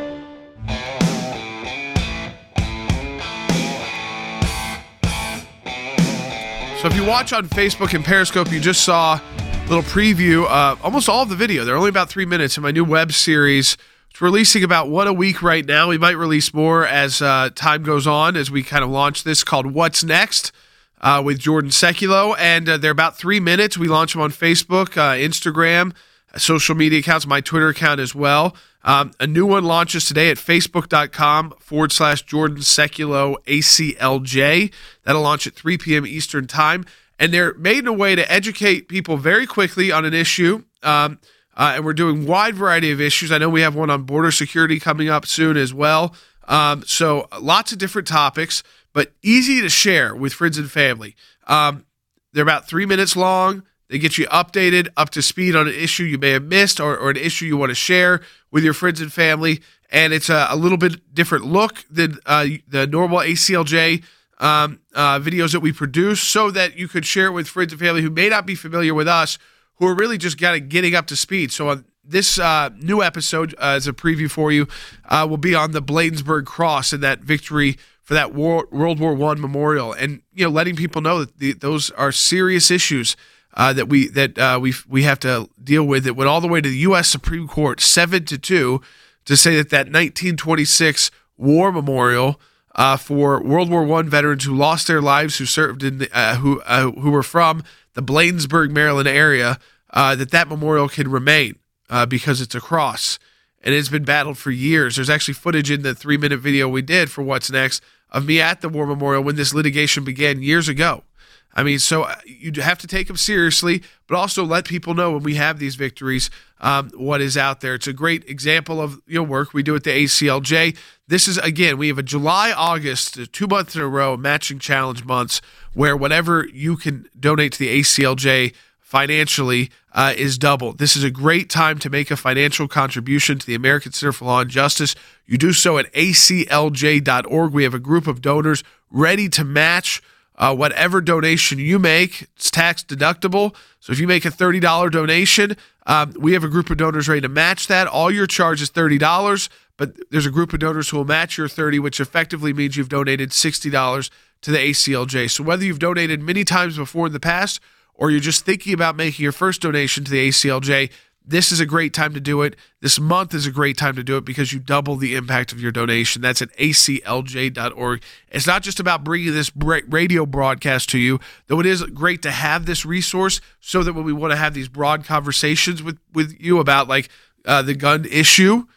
So if you watch on Facebook and Periscope, you just saw a little preview, uh, almost all of the video. They're only about three minutes in my new web series. It's releasing about one a week right now. We might release more as uh, time goes on, as we kind of launch this, called What's Next uh, with Jordan Sekulow. And uh, they're about three minutes. We launch them on Facebook, uh, Instagram, social media accounts, my Twitter account as well. Um, a new one launches today at facebook.com forward slash Jordan Sekulow A C L J. That'll launch at three p.m. Eastern Time. And they're made in a way to educate people very quickly on an issue. Um, uh, and we're doing a wide variety of issues. I know we have one on border security coming up soon as well. Um, so lots of different topics, but easy to share with friends and family. Um, they're about three minutes long. They get you updated, up to speed on an issue you may have missed, or, or an issue you want to share with your friends and family. And it's a, a little bit different look than uh, the normal A C L J um, uh, videos that we produce, so that you could share it with friends and family who may not be familiar with us, who are really just kind of getting up to speed. So on this uh, new episode, uh, as a preview for you, uh, will be on the Bladensburg Cross and that victory for that war, World War One memorial, and you know, letting people know that the, those are serious issues Uh, that we that uh, we we have to deal with. It went all the way to the U S Supreme Court, seven to two, to say that that nineteen twenty-six war memorial uh, for World War One veterans who lost their lives, who served in the, uh, who uh, who were from the Bladensburg, Maryland area, uh, that that memorial can remain uh, because it's a cross, and it's been battled for years. There's actually footage in the three minute video we did for What's Next of me at the war memorial when this litigation began years ago. I mean, so you have to take them seriously, but also let people know when we have these victories, um, what is out there. It's a great example of you know work we do at the A C L J. This is, again, we have a July, August, two months in a row, matching challenge months, where whatever you can donate to the A C L J financially uh, is doubled. This is a great time to make a financial contribution to the American Center for Law and Justice. You do so at A C L J dot org. We have a group of donors ready to match Uh, whatever donation you make. It's tax deductible. So if you make a thirty dollars donation, um, we have a group of donors ready to match that. All your charge is thirty dollars, but there's a group of donors who will match your thirty dollars, which effectively means you've donated sixty dollars to the A C L J. So whether you've donated many times before in the past, or you're just thinking about making your first donation to the A C L J, this is a great time to do it. This month is a great time to do it because you double the impact of your donation. That's at A C L J dot org. It's not just about bringing this radio broadcast to you, though it is great to have this resource so that when we want to have these broad conversations with, with you about like uh, the gun issue,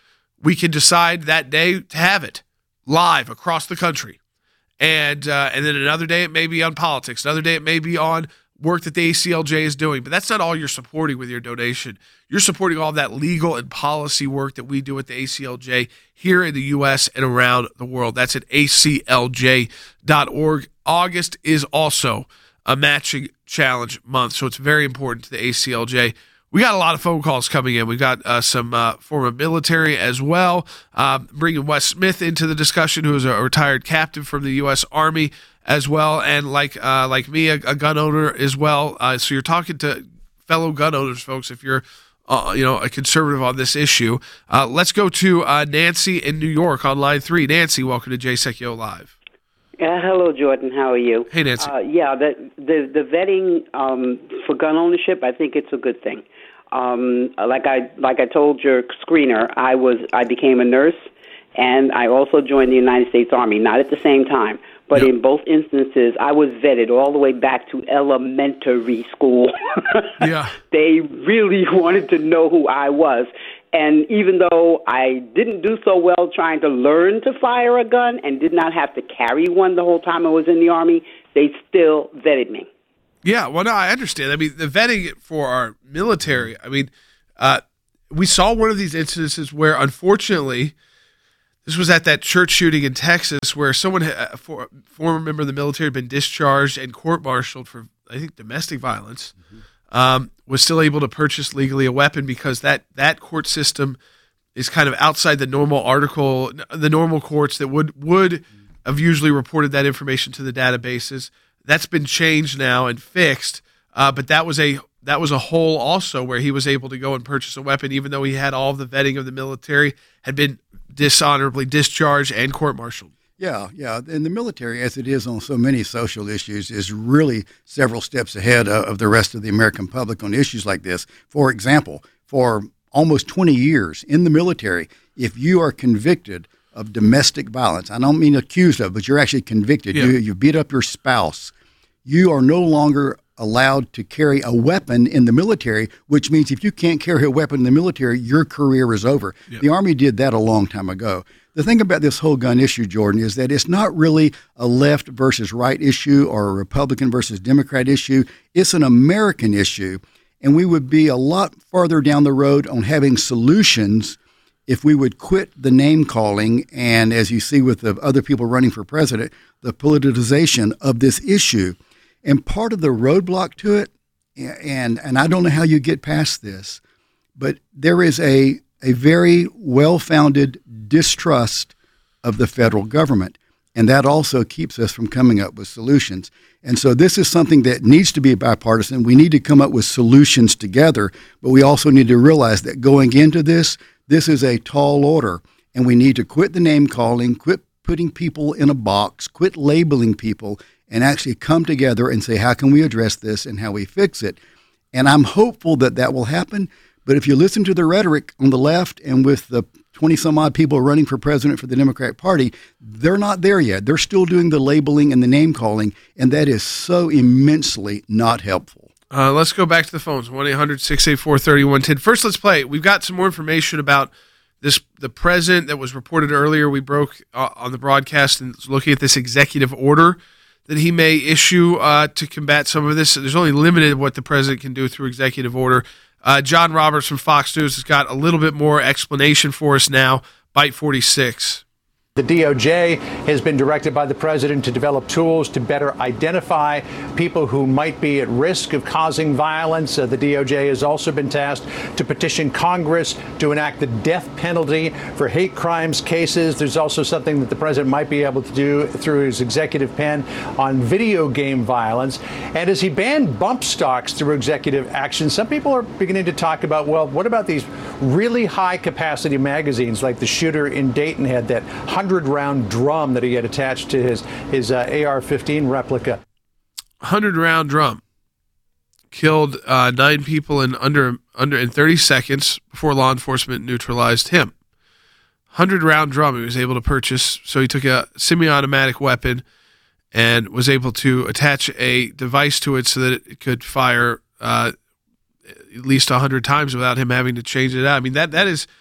we can decide that day to have it live across the country. And uh, and then another day it may be on politics. Another day it may be on work that the A C L J is doing. But that's not all you're supporting with your donation. You're supporting all that legal and policy work that we do at the A C L J here in the U S and around the world. That's at A C L J dot org. August is also a matching challenge month, so it's very important to the A C L J. We got a lot of phone calls coming in. We've got uh, some uh, former military as well, um, bringing Wes Smith into the discussion, who is a retired captain from the U S Army as well, and like uh, like me, a, a gun owner as well. Uh, so you're talking to fellow gun owners, folks, if you're uh, you know a conservative on this issue. Uh, let's go to uh, Nancy in New York on line three. Nancy, welcome to Jay Sekulow Live. Uh, hello, Jordan. How are you? Hey, Nancy. Uh, yeah, the the, the vetting um, for gun ownership, I think it's a good thing. Um, like I like I told your screener, I was I became a nurse, and I also joined the United States Army. Not at the same time, but yep. in both instances, I was vetted all the way back to elementary school. Yeah, they really wanted to know who I was. And even though I didn't do so well trying to learn to fire a gun and did not have to carry one the whole time I was in the Army, they still vetted me. Yeah, well, no, I understand. I mean, the vetting for our military, I mean, uh, we saw one of these incidences where, unfortunately, this was at that church shooting in Texas where someone, a former member of the military, had been discharged and court-martialed for, I think, domestic violence. Mm-hmm. Um, was still able to purchase legally a weapon because that, that court system is kind of outside the normal article, the normal courts that would would have usually reported that information to the databases. That's been changed now and fixed, uh, but that was a that was a hole also where he was able to go and purchase a weapon, even though he had all of the vetting of the military, had been dishonorably discharged and court-martialed. Yeah, yeah. And the military, as it is on so many social issues, is really several steps ahead of the rest of the American public on issues like this. For example, for almost twenty years in the military, if you are convicted of domestic violence, I don't mean accused of, but you're actually convicted, yeah. you, you beat up your spouse, you are no longer allowed to carry a weapon in the military, which means if you can't carry a weapon in the military, your career is over. Yep. The Army did that a long time ago. The thing about this whole gun issue, Jordan, is that it's not really a left versus right issue or a Republican versus Democrat issue. It's an American issue, and we would be a lot farther down the road on having solutions if we would quit the name-calling and, as you see with the other people running for president, the politicization of this issue. And part of the roadblock to it, and, and I don't know how you get past this, but there is a a very well-founded distrust of the federal government, and that also keeps us from coming up with solutions. And so this is something that needs to be bipartisan. We need to come up with solutions together, but we also need to realize that going into this, this is a tall order, and we need to quit the name-calling, quit putting people in a box, quit labeling people, and actually come together and say, how can we address this and how we fix it? And I'm hopeful that that will happen. But if you listen to the rhetoric on the left and with the twenty-some-odd people running for president for the Democratic Party, they're not there yet. They're still doing the labeling and the name-calling, and that is so immensely not helpful. Uh, let's go back to the phones, one eight hundred six eight four three one one zero. First, let's play. We've got some more information about this. The president that was reported earlier, we broke uh, on the broadcast and looking at this executive order that he may issue uh, to combat some of this. There's only limited what the president can do through executive order. Uh, John Roberts from Fox News has got a little bit more explanation for us now. Byte forty-six. The D O J has been directed by the president to develop tools to better identify people who might be at risk of causing violence. Uh, the D O J has also been tasked to petition Congress to enact the death penalty for hate crimes cases. There's also something that the president might be able to do through his executive pen on video game violence. And as he banned bump stocks through executive action, some people are beginning to talk about, well, what about these really high capacity magazines like the shooter in Dayton had that hundred round drum that he had attached to his his uh, A R fifteen replica. hundred round drum killed uh, nine people in under under in thirty seconds before law enforcement neutralized him. hundred round drum he was able to purchase, so he took a semi-automatic weapon and was able to attach a device to it so that it could fire uh, at least one hundred times without him having to change it out. I mean, that that is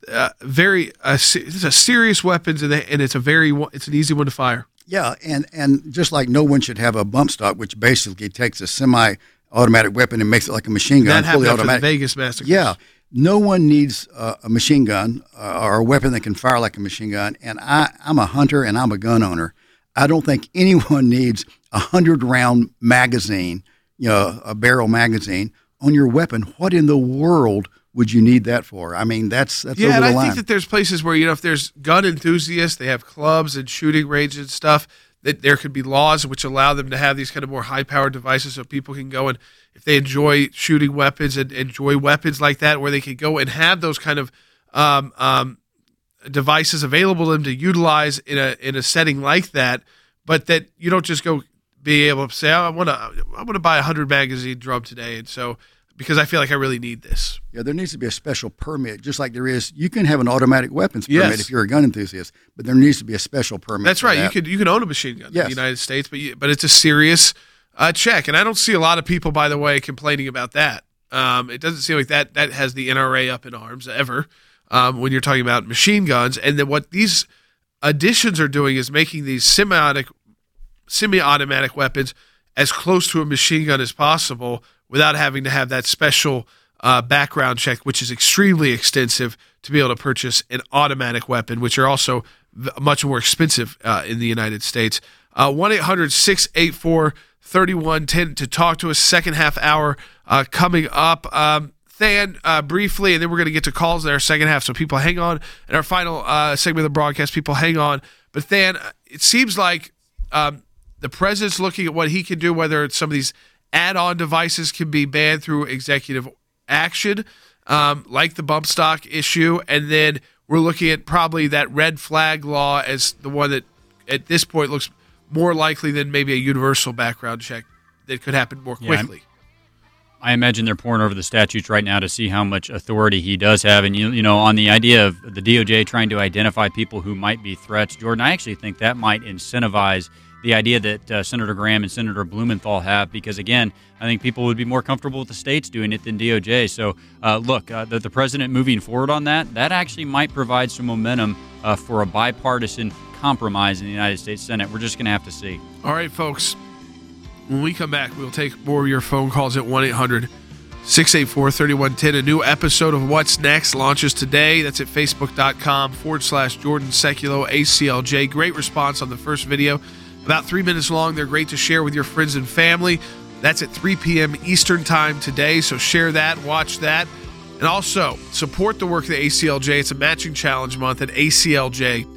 uh, very uh, it's a serious weapons, and, and it's a very it's an easy one to fire. Yeah, and, and just like no one should have a bump stock, which basically takes a semi-automatic weapon and makes it like a machine gun, that fully happened automatic. After the Vegas massacre. Yeah, no one needs uh, a machine gun uh, or a weapon that can fire like a machine gun. And I, I'm a hunter and I'm a gun owner. I don't think anyone needs a hundred-round magazine, you know, a barrel magazine on your weapon. What in the world would you need that for? I mean, that's that's yeah, over and the I line. think that there's places where, you know, if there's gun enthusiasts, they have clubs and shooting ranges and stuff, that there could be laws which allow them to have these kind of more high-powered devices so people can go and, if they enjoy shooting weapons and enjoy weapons like that, where they can go and have those kind of um, um, devices available to them to utilize in a in a setting like that, but that you don't just go be able to say, oh, I want to I want to buy a hundred magazine drum today, and so because I feel like I really need this. Yeah, there needs to be a special permit, just like there is. You can have an automatic weapons permit Yes. if you're a gun enthusiast, but there needs to be a special permit. That's for right. that. You could you can own a machine gun Yes. in the United States, but you, but it's a serious uh, check, and I don't see a lot of people, by the way, complaining about that. Um, it doesn't seem like that that has the N R A up in arms ever um, when you're talking about machine guns, and then what these additions are doing is making these semi-automatic semi-automatic weapons as close to a machine gun as possible without having to have that special uh, background check, which is extremely extensive to be able to purchase an automatic weapon, which are also v- much more expensive uh, in the United States. Uh, one eight hundred six eight four three one one zero to talk to us. Second half hour uh, coming up. Um, Than, uh, briefly, and then we're going to get to calls in our second half, so people hang on. In our final uh, segment of the broadcast, people hang on. But Than, it seems like um, the president's looking at what he can do, whether it's some of these add-on devices can be banned through executive action, um, like the bump stock issue, and then we're looking at probably that red flag law as the one that at this point looks more likely than maybe a universal background check that could happen more Yeah, quickly. I imagine they're pouring over the statutes right now to see how much authority he does have. And, you, you know, on the idea of the D O J trying to identify people who might be threats, Jordan, I actually think that might incentivize the idea that uh, Senator Graham and Senator Blumenthal have, because, again, I think people would be more comfortable with the states doing it than D O J. So, uh, look, uh, the, the president moving forward on that, that actually might provide some momentum uh, for a bipartisan compromise in the United States Senate. We're just going to have to see. All right, folks. When we come back, we'll take more of your phone calls at one eight hundred six eight four three one one zero. A new episode of What's Next launches today. That's at facebook.com forward slash Jordan Sekulow A C L J. Great response on the first video. About three minutes long. They're great to share with your friends and family. That's at three p.m. Eastern time today, so share that, watch that. And also, support the work of the A C L J. It's a matching challenge month at A C L J.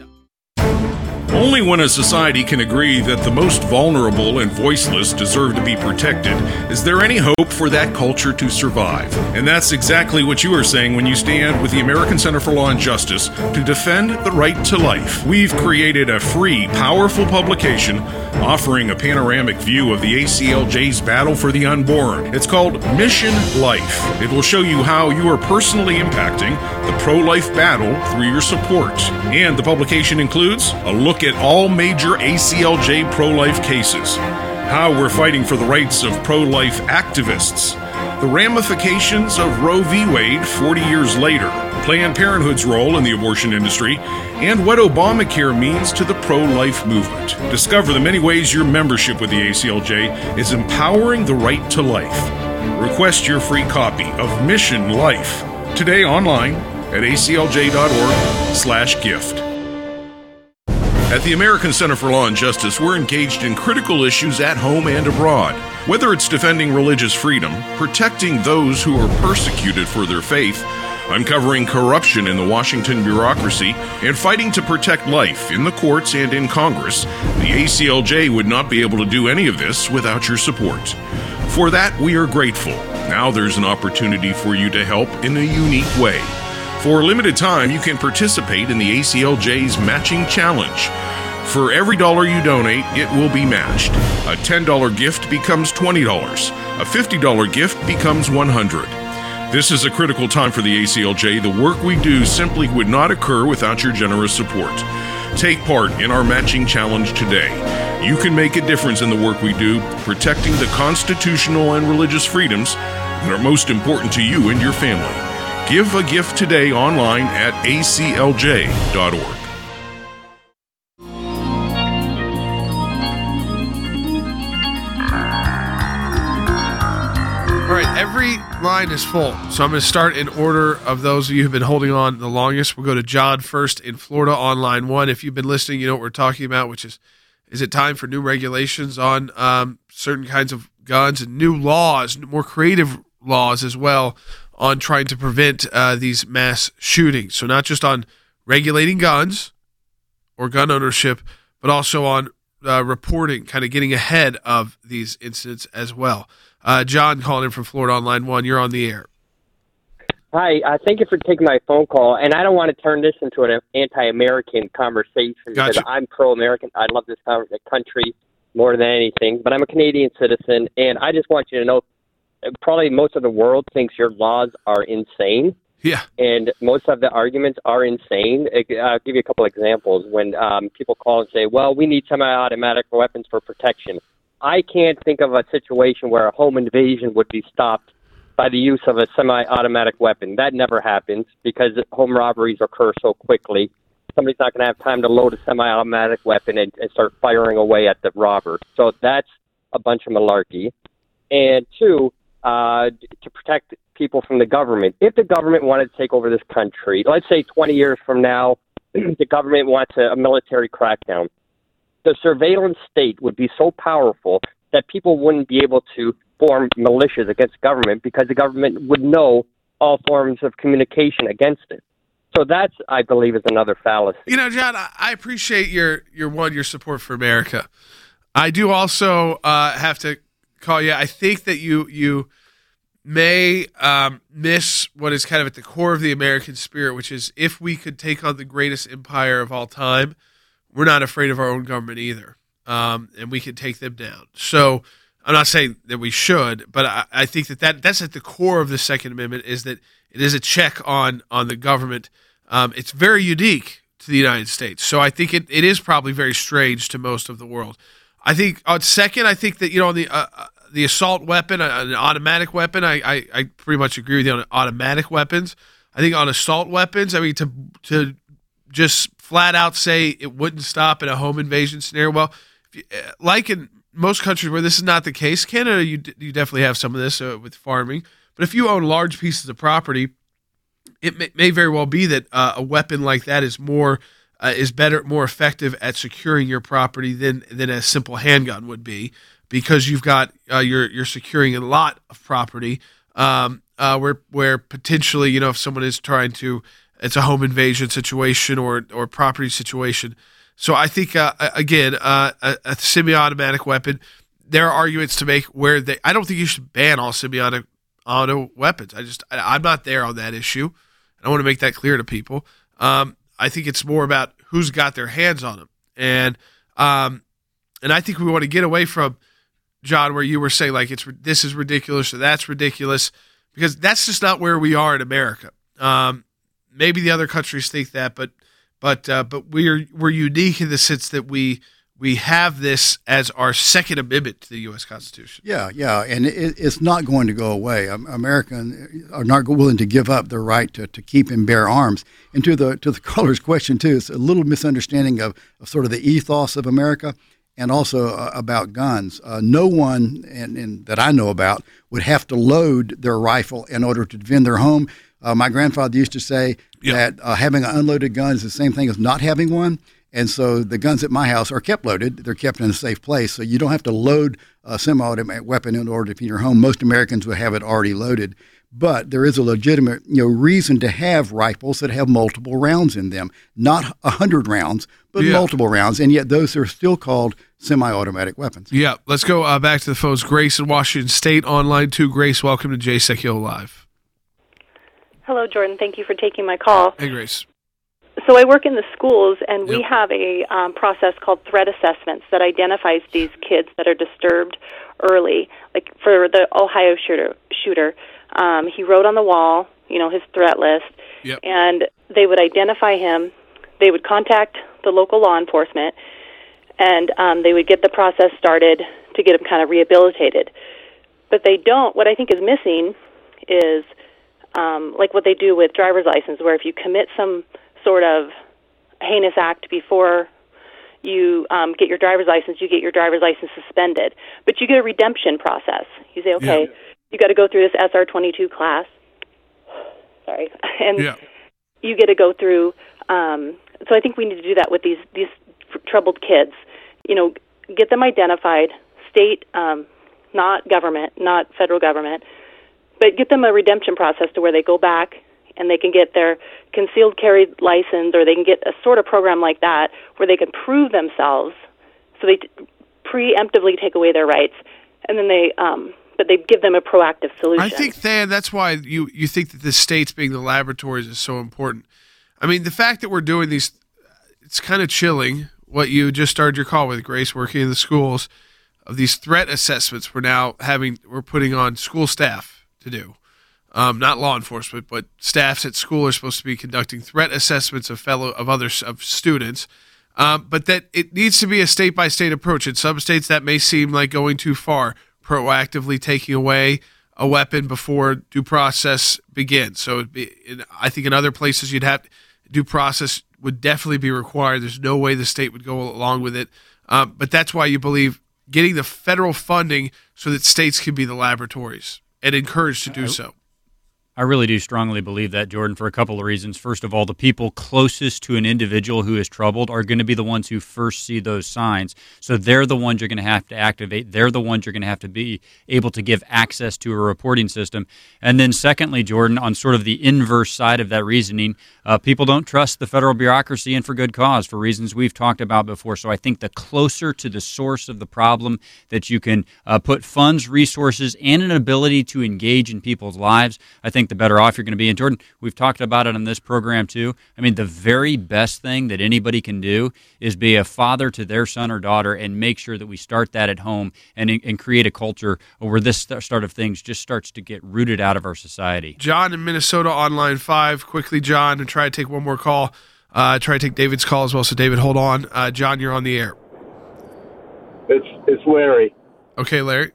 Only when a society can agree that the most vulnerable and voiceless deserve to be protected is there any hope for that culture to survive. And that's exactly what you are saying when you stand with the American Center for Law and Justice to defend the right to life. We've created a free, powerful publication offering a panoramic view of the A C L J's battle for the unborn. It's called Mission Life. It will show you how you are personally impacting the pro-life battle through your support. And the publication includes a look at all major A C L J pro-life cases, how we're fighting for the rights of pro-life activists, the ramifications of Roe v. Wade forty years later, Planned Parenthood's role in the abortion industry, and what Obamacare means to the pro-life movement. Discover the many ways your membership with the A C L J is empowering the right to life. Request your free copy of Mission Life today online at A C L J dot org slash gift. At the American Center for Law and Justice, we're engaged in critical issues at home and abroad. Whether it's defending religious freedom, protecting those who are persecuted for their faith, uncovering corruption in the Washington bureaucracy, and fighting to protect life in the courts and in Congress, the A C L J would not be able to do any of this without your support. For that, we are grateful. Now there's an opportunity for you to help in a unique way. For a limited time, you can participate in the A C L J's Matching Challenge. For every dollar you donate, it will be matched. A ten dollars gift becomes twenty dollars. A fifty dollars gift becomes one hundred dollars. This is a critical time for the A C L J. The work we do simply would not occur without your generous support. Take part in our Matching Challenge today. You can make a difference in the work we do, protecting the constitutional and religious freedoms that are most important to you and your family. Give a gift today online at a c l j dot org. All right, every line is full, so I'm going to start in order of those of you who've been holding on the longest. We'll go to John first in Florida on line one. If you've been listening, you know what we're talking about, which is, is it time for new regulations on um, certain kinds of guns and new laws, more creative laws as well, on trying to prevent uh, these mass shootings. So not just on regulating guns or gun ownership, but also on uh, reporting, kind of getting ahead of these incidents as well. Uh, John calling in from Florida on line one. You're on the air. Hi, uh, thank you for taking my phone call. And I don't want to turn this into an anti-American conversation because Gotcha. I'm pro-American. I love this country more than anything. But I'm a Canadian citizen, and I just want you to know, probably most of the world thinks your laws are insane. Yeah. And most of the arguments are insane. I'll give you a couple examples. When um, people call and say, well, we need semi-automatic weapons for protection. I can't think of a situation where a home invasion would be stopped by the use of a semi-automatic weapon. That never happens because home robberies occur so quickly. Somebody's not going to have time to load a semi-automatic weapon and, and start firing away at the robber. So that's a bunch of malarkey. And two, uh, to protect people from the government. If the government wanted to take over this country, let's say twenty years from now, the government wants a, a military crackdown. The surveillance state would be so powerful that people wouldn't be able to form militias against government because the government would know all forms of communication against it. So that's, I believe, is another fallacy. You know, John, I appreciate your, your one, your support for America. I do also uh, have to call you. I think that you you may um, miss what is kind of at the core of the American spirit, which is if we could take on the greatest empire of all time, we're not afraid of our own government either, um, and we can take them down. So I'm not saying that we should, but I, I think that, that that's at the core of the Second Amendment, is that it is a check on on the government. Um, it's very unique to the United States. So I think it, it is probably very strange to most of the world. I think on second, I think that, you know, the uh, the assault weapon, uh, an automatic weapon, I, I, I pretty much agree with you on automatic weapons. I think on assault weapons, I mean, to to just flat out say it wouldn't stop in a home invasion scenario. Well, if you, like in most countries where this is not the case, Canada, you you definitely have some of this uh, with farming. But if you own large pieces of property, it may, may very well be that uh, a weapon like that is more uh, is better, more effective at securing your property than than a simple handgun would be, because you've got uh, you're you're securing a lot of property. Um, uh, where where potentially, you know, if someone is trying to, it's a home invasion situation or or property situation. So I think uh, again, uh, a, a semi-automatic weapon, there are arguments to make where they. I don't think you should ban all semi-automatic auto weapons. I just I, I'm not there on that issue. I want to make that clear to people. Um, I think it's more about who's got their hands on them, and um, and I think we want to get away from, John, where you were saying like it's this is ridiculous or that's ridiculous, because that's just not where we are in America. Um, maybe the other countries think that, but but uh, but we're we're unique in the sense that we we have this as our Second Amendment to the U S Constitution. Yeah, yeah, and it, it's not going to go away. Americans are not willing to give up their right to, to keep and bear arms. And to the to the caller's question too, it's a little misunderstanding of, of sort of the ethos of America. And also uh, about guns. Uh, no one and, and that I know about would have to load their rifle in order to defend their home. Uh, my grandfather used to say yeah. that uh, having an unloaded gun is the same thing as not having one. And so the guns at my house are kept loaded. They're kept in a safe place. So you don't have to load a semi-automatic weapon in order to defend your home. Most Americans would have it already loaded. But there is a legitimate, you know, reason to have rifles that have multiple rounds in them. Not a hundred rounds, but yeah. multiple rounds. And yet those are still called semi-automatic weapons. Yeah. Let's go uh, back to the phones. Grace in Washington State on line two. Grace, welcome to Jay Sekulow Live. Hello, Jordan. Thank you for taking my call. Hey, Grace. So I work in the schools, and yep. we have a um, process called threat assessments that identifies these kids that are disturbed early. Like for the Ohio shooter, shooter um, he wrote on the wall, you know, his threat list, yep. and they would identify him. They would contact the local law enforcement, and um, they would get the process started to get him kind of rehabilitated. But they don't. What I think is missing is um, like what they do with driver's license, where if you commit some sort of heinous act before you um, get your driver's license, you get your driver's license suspended. But you get a redemption process. You say, okay, yeah. you got to go through this S R twenty-two class. Sorry. And yeah. you get to go through, um, so I think we need to do that with these, these troubled kids. You know, get them identified, state, um, not government, not federal government, but get them a redemption process to where they go back and they can get their concealed carry license, or they can get a sort of program like that where they can prove themselves, so they t- preemptively take away their rights, and then they, um, but they give them a proactive solution. I think, Than, that's why you, you think that the states being the laboratories is so important. I mean, the fact that we're doing these, it's kind of chilling what you just started your call with, Grace, working in the schools, of these threat assessments we're now having, we're putting on school staff to do. Um, not law enforcement, but staffs at school are supposed to be conducting threat assessments of fellow of other of students. Um, but that it needs to be a state by state approach. In some states, that may seem like going too far, proactively taking away a weapon before due process begins. So it'd be, in, I think in other places you'd have due process would definitely be required. There's no way the state would go along with it. Um, but that's why you believe getting the federal funding so that states can be the laboratories and encouraged to do so. I really do strongly believe that, Jordan, for a couple of reasons. First of all, the people closest to an individual who is troubled are going to be the ones who first see those signs. So they're the ones you're going to have to activate. They're the ones you're going to have to be able to give access to a reporting system. And then secondly, Jordan, on sort of the inverse side of that reasoning, uh, people don't trust the federal bureaucracy, and for good cause, for reasons we've talked about before. So I think the closer to the source of the problem that you can uh, put funds, resources, and an ability to engage in people's lives, I think the better off you're going to be. And Jordan, we've talked about it on this program too. I mean, the very best thing that anybody can do is be a father to their son or daughter and make sure that we start that at home and, and create a culture where this start of things just starts to get rooted out of our society. John in Minnesota on line five. Quickly, John, and try to take one more call. Uh, try to take David's call as well. So, David, hold on. Uh, John, you're on the air. It's, it's Larry. Okay, Larry.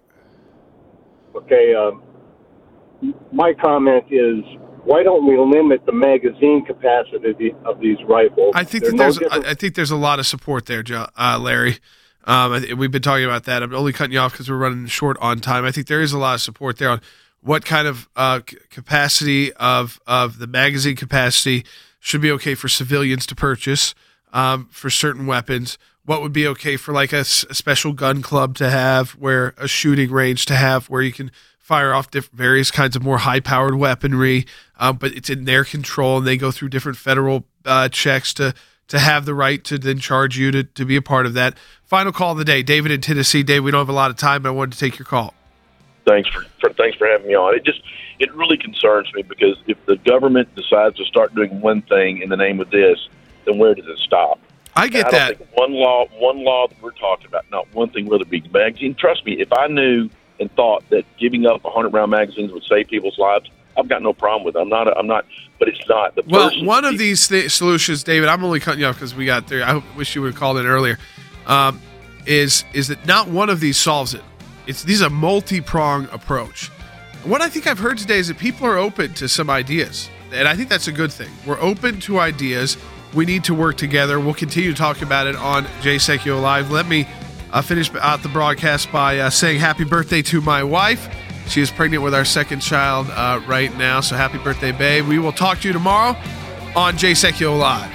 Okay, um, my comment is, why don't we limit the magazine capacity of these rifles? I think that there's, no I, I think there's a lot of support there, uh, Larry. Um, we've been talking about that. I'm only cutting you off because we're running short on time. I think there is a lot of support there on what kind of uh, capacity of of the magazine capacity should be okay for civilians to purchase um, for certain weapons. What would be okay for like a, a special gun club to have, where a shooting range to have, where you can fire off different, various kinds of more high-powered weaponry, um, but it's in their control, and they go through different federal uh, checks to to have the right to then charge you to, to be a part of that. Final call of the day. David in Tennessee. Dave, we don't have a lot of time, but I wanted to take your call. Thanks for, for thanks for having me on. It just it really concerns me, because if the government decides to start doing one thing in the name of this, then where does it stop? I get I that. Don't think one law, one law that we're talking about, not one thing, whether it be magazine. Trust me, if I knew and thought that giving up one hundred round magazines would save people's lives, I've got no problem with it. I'm not. A, I'm not. But it's not. The well, one of these th- solutions, David, I'm only cutting you off because we got there. I wish you would have called in earlier. Um, is is that not one of these solves it? It's these are a multi-prong approach. What I think I've heard today is that people are open to some ideas, and I think that's a good thing. We're open to ideas. We need to work together. We'll continue to talk about it on Jay Sekulow Live. Let me uh, finish out the broadcast by uh, saying happy birthday to my wife. She is pregnant with our second child uh, right now, so happy birthday, babe. We will talk to you tomorrow on Jay Sekulow Live.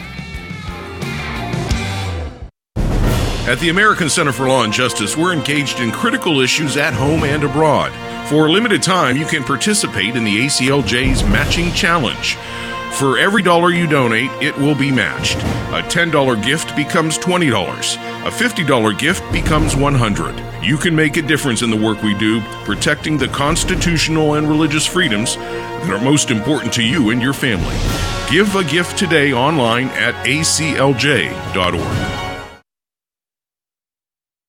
At the American Center for Law and Justice, we're engaged in critical issues at home and abroad. For a limited time, you can participate in the A C L J's Matching Challenge. For every dollar you donate, it will be matched. A ten dollars gift becomes twenty dollars. A fifty dollars gift becomes one hundred dollars. You can make a difference in the work we do, protecting the constitutional and religious freedoms that are most important to you and your family. Give a gift today online at A C L J dot org.